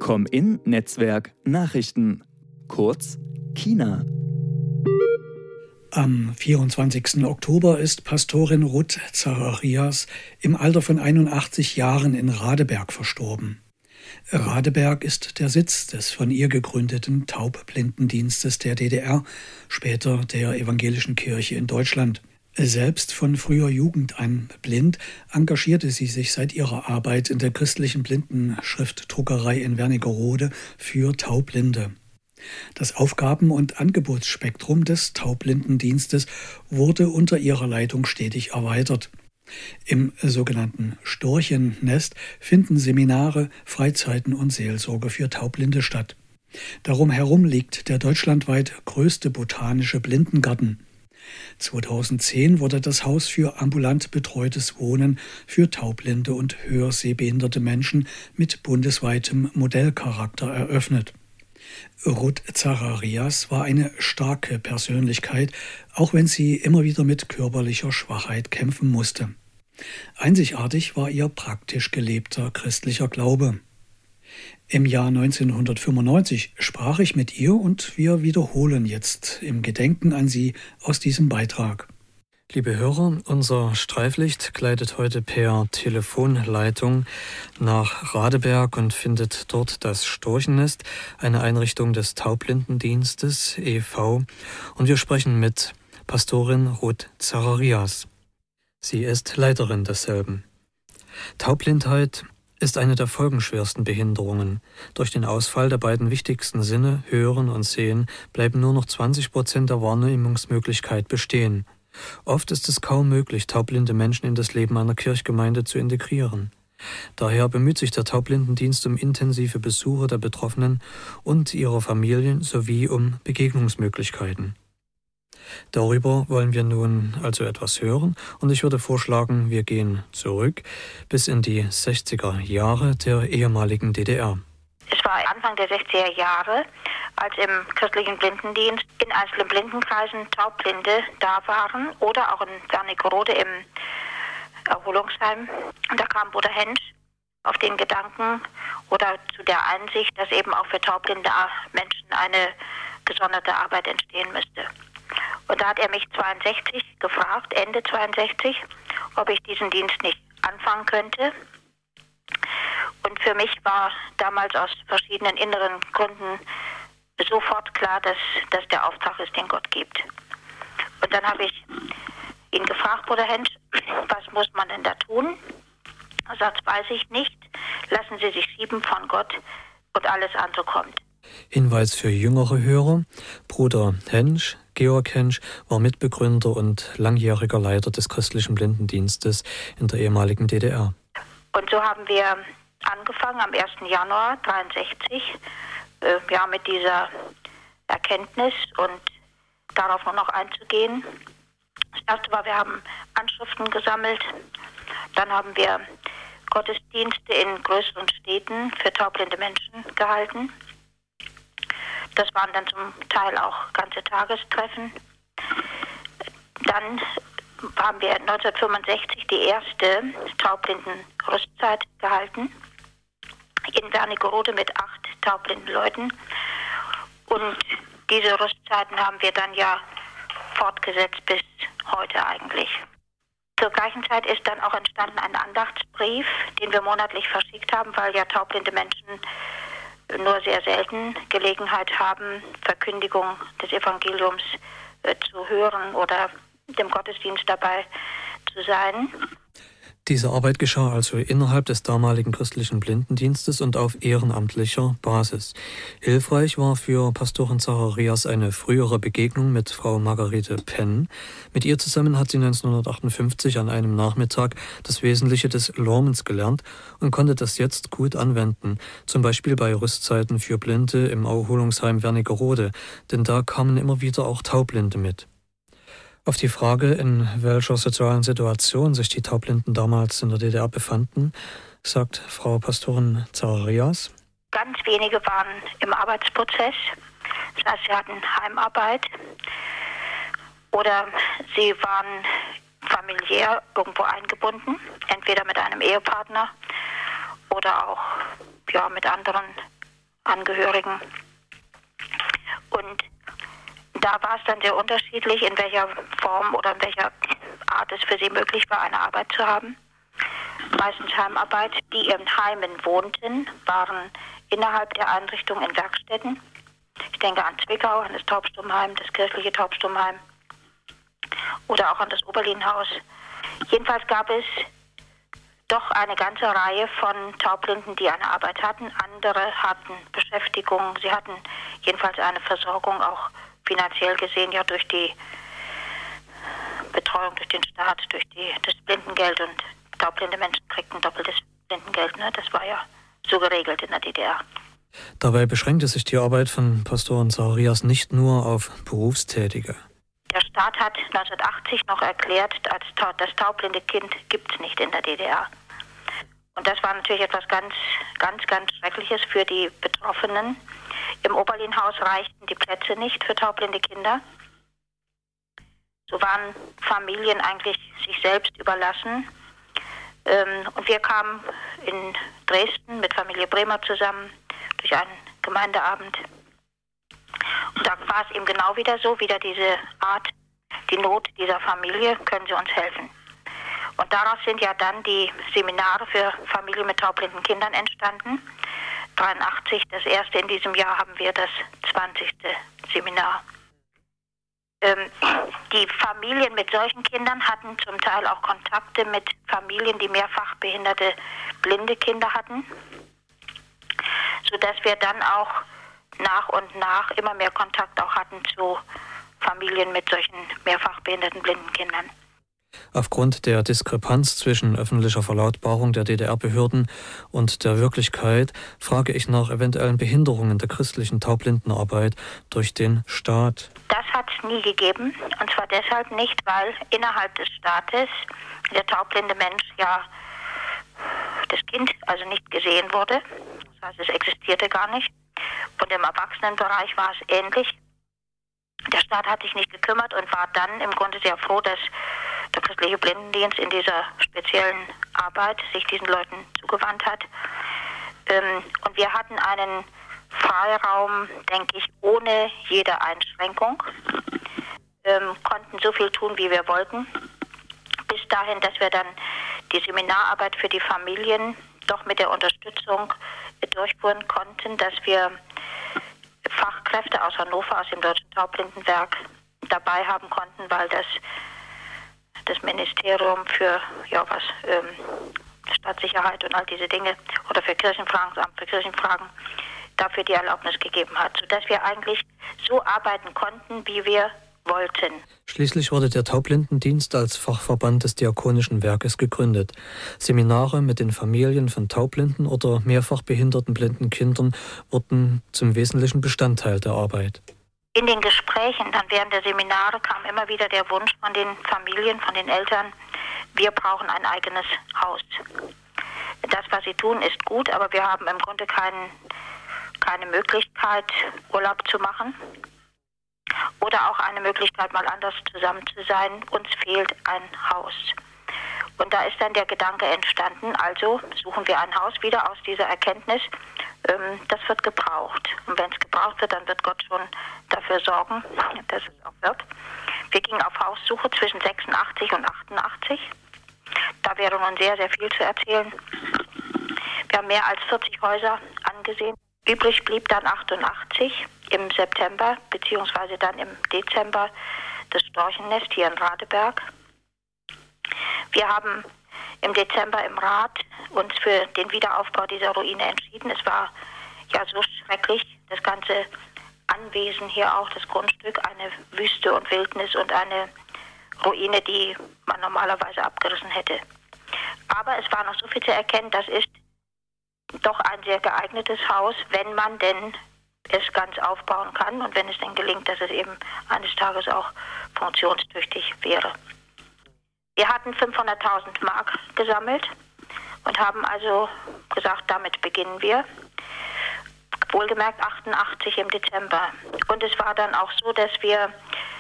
Kom-In-Netzwerk Nachrichten, kurz Kina. Am 24. Oktober ist Pastorin Ruth Zacharias im Alter von 81 Jahren in Radeberg verstorben. Radeberg ist der Sitz des von ihr gegründeten Taubblindendienstes der DDR, später der Evangelischen Kirche in Deutschland. Selbst von früher Jugend an blind, engagierte sie sich seit ihrer Arbeit in der christlichen Blindenschriftdruckerei in Wernigerode für Taubblinde. Das Aufgaben- und Angebotsspektrum des Taubblindendienstes wurde unter ihrer Leitung stetig erweitert. Im sogenannten Storchennest finden Seminare, Freizeiten und Seelsorge für Taubblinde statt. Darum herum liegt der deutschlandweit größte botanische Blindengarten. 2010 wurde das Haus für ambulant betreutes Wohnen für taubblinde und hörsehbehinderte Menschen mit bundesweitem Modellcharakter eröffnet. Ruth Zacharias war eine starke Persönlichkeit, auch wenn sie immer wieder mit körperlicher Schwachheit kämpfen musste. Einzigartig war ihr praktisch gelebter christlicher Glaube. Im Jahr 1995 sprach ich mit ihr und wir wiederholen jetzt im Gedenken an sie aus diesem Beitrag. Liebe Hörer, unser Streiflicht gleitet heute per Telefonleitung nach Radeberg und findet dort das Storchennest, eine Einrichtung des Taubblindendienstes e.V. Und wir sprechen mit Pastorin Ruth Zacharias. Sie ist Leiterin desselben. Taubblindheit ist eine der folgenschwersten Behinderungen. Durch den Ausfall der beiden wichtigsten Sinne, Hören und Sehen, bleiben nur noch 20% der Wahrnehmungsmöglichkeit bestehen. Oft ist es kaum möglich, taubblinde Menschen in das Leben einer Kirchgemeinde zu integrieren. Daher bemüht sich der Taubblindendienst um intensive Besuche der Betroffenen und ihrer Familien sowie um Begegnungsmöglichkeiten. Darüber wollen wir nun also etwas hören und ich würde vorschlagen, wir gehen zurück bis in die 60er Jahre der ehemaligen DDR. Es war Anfang der 60er Jahre, als im christlichen Blindendienst in einzelnen Blindenkreisen Taubblinde da waren oder auch in Wernigerode im Erholungsheim. Und da kam Bruder Hensch auf den Gedanken oder zu der Einsicht, dass eben auch für taubblinde Menschen eine gesonderte Arbeit entstehen müsste. Und da hat er mich 62 gefragt, Ende 62, ob ich diesen Dienst nicht anfangen könnte. Und für mich war damals aus verschiedenen inneren Gründen sofort klar, dass das der Auftrag ist, den Gott gibt. Und dann habe ich ihn gefragt, Bruder Hensch, was muss man denn da tun? Er sagt, weiß ich nicht, lassen Sie sich schieben von Gott und alles andere kommt. Hinweis für jüngere Hörer: Bruder Hensch, Georg Hensch, war Mitbegründer und langjähriger Leiter des christlichen Blindendienstes in der ehemaligen DDR. Und so haben wir angefangen am 1. Januar 1963, mit dieser Erkenntnis und darauf nur noch einzugehen. Das erste war, wir haben Anschriften gesammelt, dann haben wir Gottesdienste in größeren Städten für taubblinde Menschen gehalten. Das waren dann zum Teil auch ganze Tagestreffen. Dann haben wir 1965 die erste Taubblinden-Rüstzeit gehalten in Wernigerode mit 8 taubblinden Leuten. Und diese Rüstzeiten haben wir dann ja fortgesetzt bis heute eigentlich. Zur gleichen Zeit ist dann auch entstanden ein Andachtsbrief, den wir monatlich verschickt haben, weil ja taubblinde Menschen nur sehr selten Gelegenheit haben, Verkündigung des Evangeliums zu hören oder dem Gottesdienst dabei zu sein. Diese Arbeit geschah also innerhalb des damaligen christlichen Blindendienstes und auf ehrenamtlicher Basis. Hilfreich war für Pastorin Zacharias eine frühere Begegnung mit Frau Margarete Penn. Mit ihr zusammen hat sie 1958 an einem Nachmittag das Wesentliche des Lormens gelernt und konnte das jetzt gut anwenden, zum Beispiel bei Rüstzeiten für Blinde im Erholungsheim Wernigerode, denn da kamen immer wieder auch Taubblinde mit. Auf die Frage, in welcher sozialen Situation sich die Taubblinden damals in der DDR befanden, sagt Frau Pastorin Zacharias: Ganz wenige waren im Arbeitsprozess, das heißt, sie hatten Heimarbeit oder sie waren familiär irgendwo eingebunden, entweder mit einem Ehepartner oder auch mit anderen Angehörigen. Und da war es dann sehr unterschiedlich, in welcher Form oder in welcher Art es für sie möglich war, eine Arbeit zu haben. Meistens Heimarbeit. Die in Heimen wohnten, waren innerhalb der Einrichtung in Werkstätten. Ich denke an Zwickau, an das Taubstummheim, das kirchliche Taubstummheim oder auch an das Oberlinhaus. Jedenfalls gab es doch eine ganze Reihe von Taubblinden, die eine Arbeit hatten. Andere hatten Beschäftigung. Sie hatten jedenfalls eine Versorgung, auch finanziell gesehen, ja durch die Betreuung durch den Staat, durch das Blindengeld, und taubblinde Menschen kriegten doppeltes Blindengeld. Ne? Das war ja so geregelt in der DDR. Dabei beschränkte sich die Arbeit von Pastorin Zacharias nicht nur auf Berufstätige. Der Staat hat 1980 noch erklärt, das taubblinde Kind gibt es nicht in der DDR. Und das war natürlich etwas ganz Schreckliches für die Betroffenen. Im Oberlinhaus reichten die Plätze nicht für taubblinde Kinder. So waren Familien eigentlich sich selbst überlassen. Und wir kamen in Dresden mit Familie Bremer zusammen durch einen Gemeindeabend. Und da war es eben genau wieder diese Art, die Not dieser Familie, können Sie uns helfen? Und daraus sind ja dann die Seminare für Familien mit taubblinden Kindern entstanden. 83, das erste in diesem Jahr, haben wir das 20. Seminar. Die Familien mit solchen Kindern hatten zum Teil auch Kontakte mit Familien, die mehrfach behinderte blinde Kinder hatten, sodass wir dann auch nach und nach immer mehr Kontakt auch hatten zu Familien mit solchen mehrfach behinderten blinden Kindern. Aufgrund der Diskrepanz zwischen öffentlicher Verlautbarung der DDR-Behörden und der Wirklichkeit frage ich nach eventuellen Behinderungen der christlichen Taubblindenarbeit durch den Staat. Das hat es nie gegeben, und zwar deshalb nicht, weil innerhalb des Staates der taubblinde Mensch ja das Kind also nicht gesehen wurde. Das heißt, es existierte gar nicht. Und im Erwachsenenbereich war es ähnlich. Der Staat hat sich nicht gekümmert und war dann im Grunde sehr froh, dass der christliche Blindendienst in dieser speziellen Arbeit sich diesen Leuten zugewandt hat. Und wir hatten einen Freiraum, denke ich, ohne jede Einschränkung, konnten so viel tun, wie wir wollten, bis dahin, dass wir dann die Seminararbeit für die Familien doch mit der Unterstützung durchführen konnten, dass wir Fachkräfte aus Hannover, aus dem Deutschen Taubblindenwerk dabei haben konnten, weil das Ministerium für Staatssicherheit und all diese Dinge oder für Kirchenfragen, das Amt für Kirchenfragen, dafür die Erlaubnis gegeben hat, sodass wir eigentlich so arbeiten konnten, wie wir wollten. Schließlich wurde der Taubblindendienst als Fachverband des Diakonischen Werkes gegründet. Seminare mit den Familien von taubblinden oder mehrfach behinderten blinden Kindern wurden zum wesentlichen Bestandteil der Arbeit. In den Gesprächen dann während der Seminare kam immer wieder der Wunsch von den Familien, von den Eltern, wir brauchen ein eigenes Haus. Das, was sie tun, ist gut, aber wir haben im Grunde keine Möglichkeit, Urlaub zu machen oder auch eine Möglichkeit, mal anders zusammen zu sein. Uns fehlt ein Haus. Und da ist dann der Gedanke entstanden, also suchen wir ein Haus wieder aus dieser Erkenntnis, das wird gebraucht. Und wenn es gebraucht wird, dann wird Gott schon dafür sorgen, dass es auch wird. Wir gingen auf Haussuche zwischen 86 und 88. Da wäre nun sehr, sehr viel zu erzählen. Wir haben mehr als 40 Häuser angesehen. Übrig blieb dann 88 im September, beziehungsweise dann im Dezember das Storchennest hier in Radeberg. Wir haben im Dezember im Rat uns für den Wiederaufbau dieser Ruine entschieden. Es war ja so schrecklich, das ganze Anwesen hier auch, das Grundstück, eine Wüste und Wildnis und eine Ruine, die man normalerweise abgerissen hätte. Aber es war noch so viel zu erkennen, das ist doch ein sehr geeignetes Haus, wenn man denn es ganz aufbauen kann und wenn es denn gelingt, dass es eben eines Tages auch funktionstüchtig wäre. Wir hatten 500.000 Mark gesammelt und haben also gesagt, damit beginnen wir. Wohlgemerkt 88 im Dezember. Und es war dann auch so, dass wir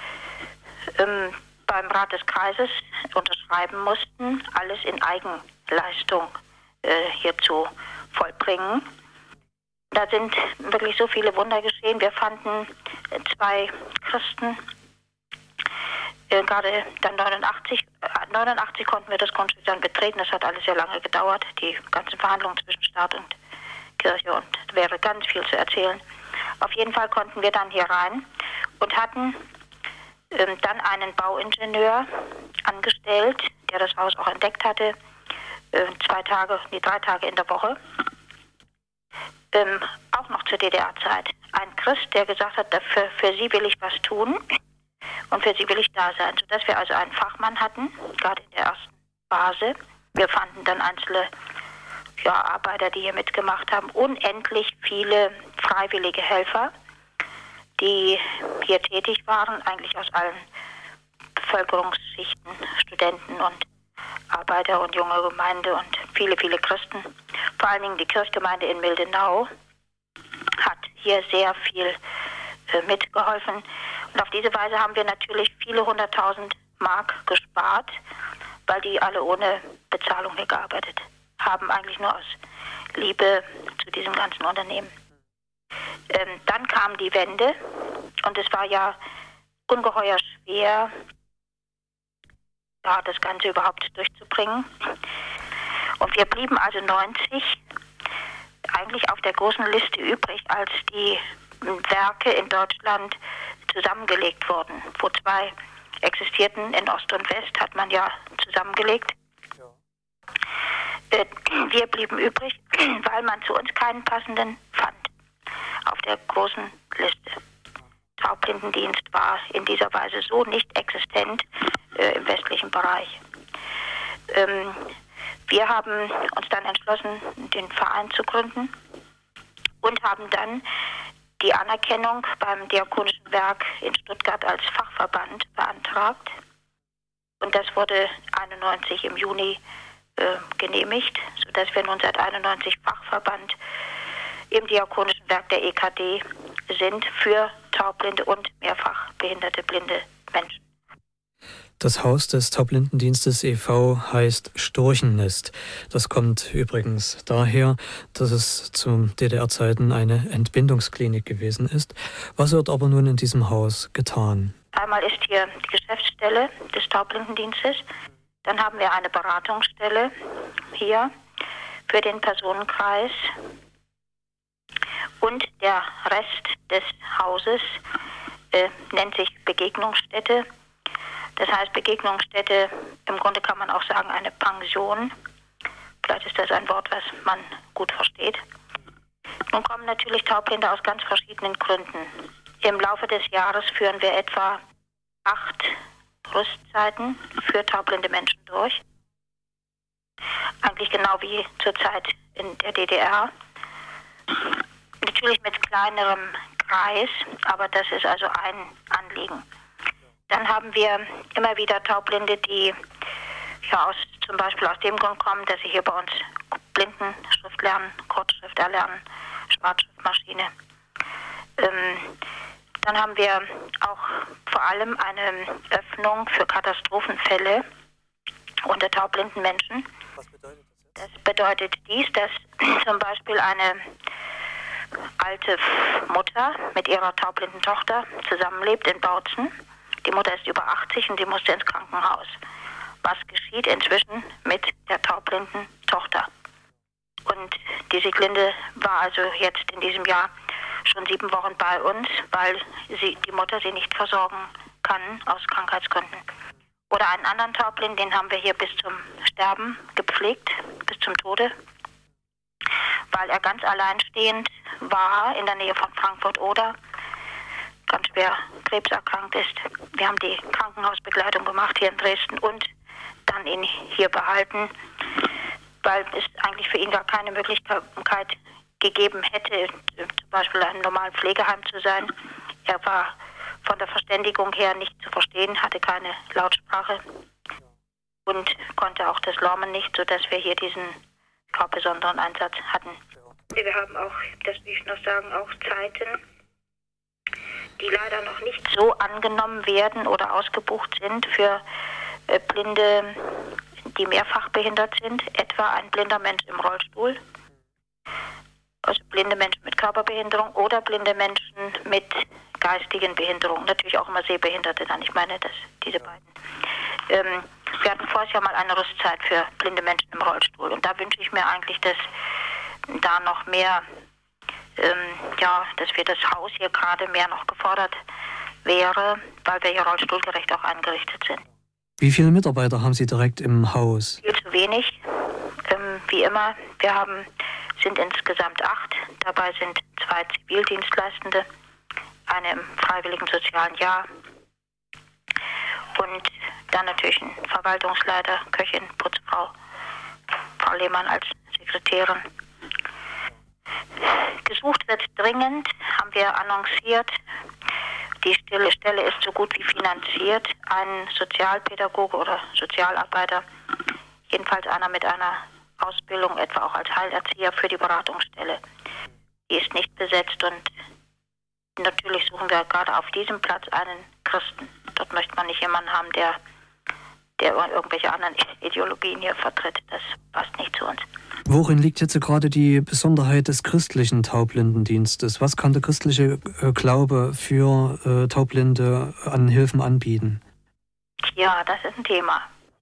beim Rat des Kreises unterschreiben mussten, alles in Eigenleistung hier zu vollbringen. Da sind wirklich so viele Wunder geschehen. Wir fanden 2 Christen, gerade dann 89 konnten wir das Grundstück dann betreten. Das hat alles sehr lange gedauert, die ganzen Verhandlungen zwischen Staat und Kirche, und es wäre ganz viel zu erzählen. Auf jeden Fall konnten wir dann hier rein und hatten dann einen Bauingenieur angestellt, der das Haus auch entdeckt hatte, 3 Tage in der Woche. Auch noch zur DDR-Zeit. Ein Christ, der gesagt hat, für Sie will ich was tun und für Sie will ich da sein. Sodass wir also einen Fachmann hatten, gerade in der ersten Phase. Wir fanden dann einzelne Arbeiter, die hier mitgemacht haben. Unendlich viele freiwillige Helfer, die hier tätig waren, eigentlich aus allen Bevölkerungsschichten, Studenten und Arbeiter und junge Gemeinde und viele, viele Christen. Vor allen Dingen die Kirchgemeinde in Mildenau hat hier sehr viel mitgeholfen. Und auf diese Weise haben wir natürlich viele 100.000 Mark gespart, weil die alle ohne Bezahlung hier gearbeitet haben, eigentlich nur aus Liebe zu diesem ganzen Unternehmen. Dann kam die Wende und es war ja ungeheuer schwer, das Ganze überhaupt durchzubringen. Und wir blieben also 90 eigentlich auf der großen Liste übrig, als die Werke in Deutschland zusammengelegt wurden. Wo 2 existierten, in Ost und West, hat man ja zusammengelegt. Wir blieben übrig, weil man zu uns keinen passenden fand auf der großen Liste. Taubblindendienst war in dieser Weise so nicht existent im westlichen Bereich. Wir haben uns dann entschlossen, den Verein zu gründen und haben dann die Anerkennung beim Diakonischen Werk in Stuttgart als Fachverband beantragt. Und das wurde 91 im Juni genehmigt, sodass wir nun seit 91 Fachverband im Diakonischen Werk der EKD sind für taubblinde und mehrfach behinderte blinde Menschen. Das Haus des Taubblindendienstes e.V. heißt Storchennest. Das kommt übrigens daher, dass es zu DDR-Zeiten eine Entbindungsklinik gewesen ist. Was wird aber nun in diesem Haus getan? Einmal ist hier die Geschäftsstelle des Taubblindendienstes. Dann haben wir eine Beratungsstelle hier für den Personenkreis. Und der Rest des Hauses nennt sich Begegnungsstätte. Das heißt, Begegnungsstätte, im Grunde kann man auch sagen, eine Pension. Vielleicht ist das ein Wort, was man gut versteht. Nun kommen natürlich Taubblinde aus ganz verschiedenen Gründen. Im Laufe des Jahres führen wir etwa 8 Rüstzeiten für taubblinde Menschen durch. Eigentlich genau wie zur Zeit in der DDR. Natürlich mit kleinerem Kreis, aber das ist also ein Anliegen. Dann haben wir immer wieder Taubblinde, die zum Beispiel aus dem Grund kommen, dass sie hier bei uns Blindenschrift lernen, Kurzschrift erlernen, Schwarzschriftmaschine. Dann haben wir auch vor allem eine Öffnung für Katastrophenfälle unter taubblinden Menschen. Was bedeutet das jetzt? Das bedeutet dies, dass zum Beispiel eine alte Mutter mit ihrer taubblinden Tochter zusammenlebt in Bautzen. Die Mutter ist über 80 und die musste ins Krankenhaus. Was geschieht inzwischen mit der taubblinden Tochter? Und die Sieglinde war also jetzt in diesem Jahr schon 7 Wochen bei uns, weil die Mutter sie nicht versorgen kann aus Krankheitsgründen. Oder einen anderen Taubblinden, den haben wir hier bis zum Sterben gepflegt, bis zum Tode, weil er ganz alleinstehend war in der Nähe von Frankfurt-Oder, ganz schwer krebserkrankt ist. Wir haben die Krankenhausbegleitung gemacht hier in Dresden und dann ihn hier behalten, weil es eigentlich für ihn gar keine Möglichkeit gegeben hätte, zum Beispiel in einem normalen Pflegeheim zu sein. Er war von der Verständigung her nicht zu verstehen, hatte keine Lautsprache und konnte auch das Lormen nicht, sodass wir hier diesen besonderen Einsatz hatten. Wir haben auch, das will ich noch sagen, auch Zeiten, die leider noch nicht so angenommen werden oder ausgebucht sind für Blinde, die mehrfach behindert sind, etwa ein blinder Mensch im Rollstuhl, also blinde Menschen mit Körperbehinderung oder blinde Menschen mit geistigen Behinderungen. Natürlich auch immer Sehbehinderte dann. Ich meine, diese beiden. Wir hatten vorher ja mal eine Rüstzeit für blinde Menschen im Rollstuhl. Und da wünsche ich mir eigentlich, dass da noch mehr, dass wir das Haus hier gerade mehr noch gefordert wäre, weil wir hier rollstuhlgerecht auch eingerichtet sind. Wie viele Mitarbeiter haben Sie direkt im Haus? Viel zu wenig. Wie immer, wir sind insgesamt 8. Dabei sind 2 Zivildienstleistende, eine im freiwilligen sozialen Jahr und dann natürlich ein Verwaltungsleiter, Köchin, Putzfrau, Frau Lehmann als Sekretärin. Gesucht wird dringend, haben wir annonciert. Die Stelle ist so gut wie finanziert. Ein Sozialpädagoge oder Sozialarbeiter, jedenfalls einer mit einer Ausbildung, etwa auch als Heilerzieher für die Beratungsstelle. Die ist nicht besetzt und natürlich suchen wir gerade auf diesem Platz einen Christen. Dort möchte man nicht jemanden haben, der irgendwelche anderen Ideologien hier vertritt. Das passt nicht zu uns. Worin liegt jetzt gerade die Besonderheit des christlichen Taublindendienstes? Was kann der christliche Glaube für Taubblinde an Hilfen anbieten? Ja, das ist ein Thema.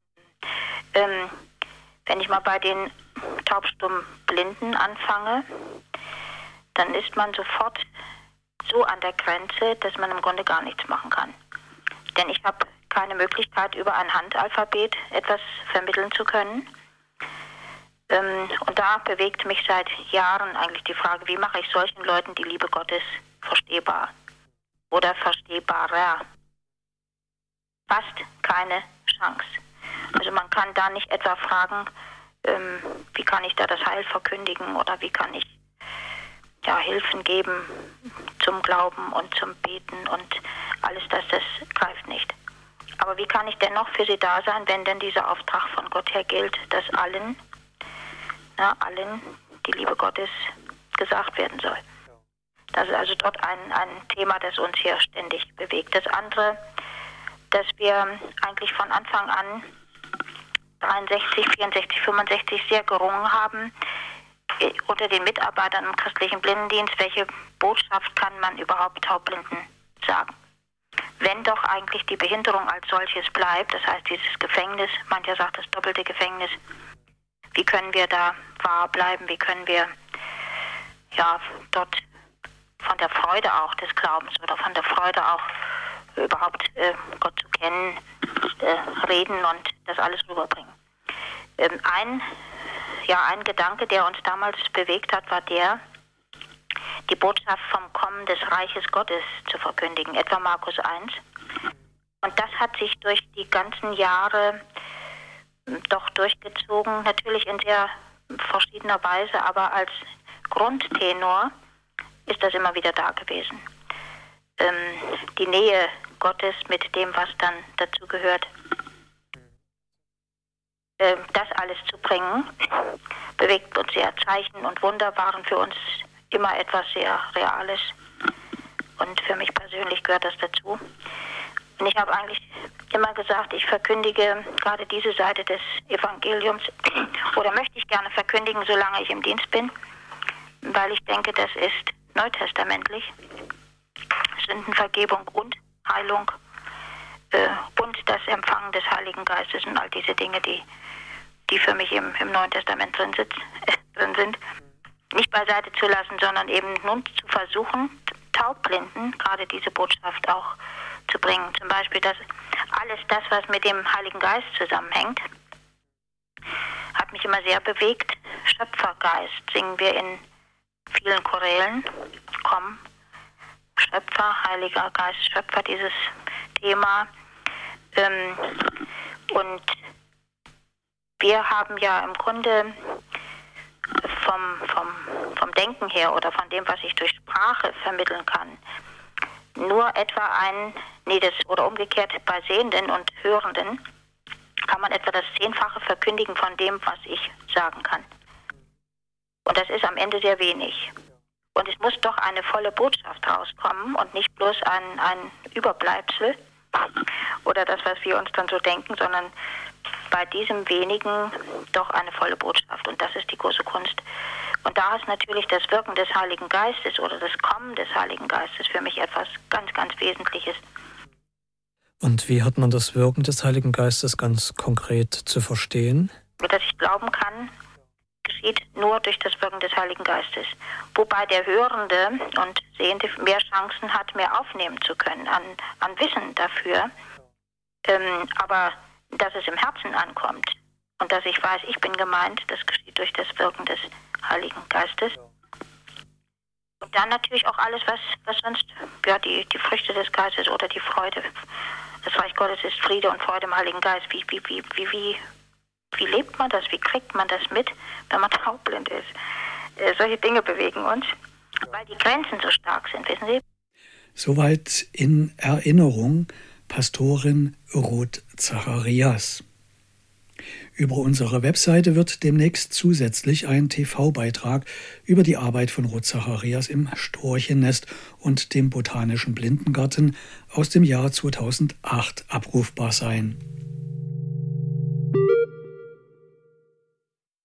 Wenn ich mal bei den taubstumm-Blinden anfange, dann ist man sofort so an der Grenze, dass man im Grunde gar nichts machen kann. Denn ich habe keine Möglichkeit, über ein Handalphabet etwas vermitteln zu können. Und da bewegt mich seit Jahren eigentlich die Frage, wie mache ich solchen Leuten die Liebe Gottes verstehbar oder verstehbarer? Fast keine Chance. Also man kann da nicht etwa fragen, wie kann ich da das Heil verkündigen oder wie kann ich Hilfen geben zum Glauben und zum Beten und alles das greift nicht. Aber wie kann ich dennoch für sie da sein, wenn denn dieser Auftrag von Gott her gilt, dass allen die Liebe Gottes gesagt werden soll. Das ist also dort ein Thema, das uns hier ständig bewegt. Das andere, dass wir eigentlich von Anfang an 63, 64, 65 sehr gerungen haben unter den Mitarbeitern im christlichen Blindendienst, welche Botschaft kann man überhaupt Taubblinden sagen? Wenn doch eigentlich die Behinderung als solches bleibt, das heißt dieses Gefängnis, mancher sagt das doppelte Gefängnis, wie können wir da wahr bleiben, wie können wir dort von der Freude auch des Glaubens oder von der Freude auch überhaupt Gott zu kennen, reden und das alles rüberbringen. Ein Gedanke, der uns damals bewegt hat, war die Botschaft vom Kommen des Reiches Gottes zu verkündigen, etwa Markus 1. Und das hat sich durch die ganzen Jahre doch durchgezogen, natürlich in sehr verschiedener Weise, aber als Grundtenor ist das immer wieder da gewesen. Die Nähe Gottes mit dem, was dann dazu gehört, das alles zu bringen, bewegt uns sehr. Zeichen und Wunder waren für uns immer etwas sehr Reales und für mich persönlich gehört das dazu. Und ich habe eigentlich immer gesagt, ich verkündige gerade diese Seite des Evangeliums oder möchte ich gerne verkündigen, solange ich im Dienst bin, weil ich denke, das ist neutestamentlich. Sündenvergebung und Heilung und das Empfangen des Heiligen Geistes und all diese Dinge, die für mich im Neuen Testament drin sind, nicht beiseite zu lassen, sondern eben nun zu versuchen, Taubblinden gerade diese Botschaft auch zu bringen. Zum Beispiel, dass alles das, was mit dem Heiligen Geist zusammenhängt, hat mich immer sehr bewegt. Schöpfergeist singen wir in vielen Chorälen. Komm, Schöpfer, Heiliger Geist, Schöpfer, dieses Thema. Und wir haben ja im Grunde vom Denken her oder von dem, was ich durch Sprache vermitteln kann, nur etwa oder umgekehrt bei Sehenden und Hörenden kann man etwa das 10-fache verkündigen von dem, was ich sagen kann. Und das ist am Ende sehr wenig. Und es muss doch eine volle Botschaft rauskommen und nicht bloß ein Überbleibsel oder das, was wir uns dann so denken, sondern bei diesem wenigen doch eine volle Botschaft. Und das ist die große Kunst. Und da ist natürlich das Wirken des Heiligen Geistes oder das Kommen des Heiligen Geistes für mich etwas ganz, ganz Wesentliches. Und wie hat man das Wirken des Heiligen Geistes ganz konkret zu verstehen? Dass ich glauben kann, geschieht nur durch das Wirken des Heiligen Geistes. Wobei der Hörende und Sehende mehr Chancen hat, mehr aufnehmen zu können an Wissen dafür. Aber dass es im Herzen ankommt und dass ich weiß, ich bin gemeint, das geschieht durch das Wirken des Heiligen Geistes. Und dann natürlich auch alles, was sonst, ja, die Früchte des Geistes oder die Freude. Das Reich Gottes ist Friede und Freude im Heiligen Geist. Wie lebt man das? Wie kriegt man das mit, wenn man taubblind ist? Solche Dinge bewegen uns, weil die Grenzen so stark sind, wissen Sie? Soweit in Erinnerung Pastorin Ruth Zacharias. Über unsere Webseite wird demnächst zusätzlich ein TV-Beitrag über die Arbeit von Ruth Zacharias im Storchennest und dem Botanischen Blindengarten aus dem Jahr 2008 abrufbar sein.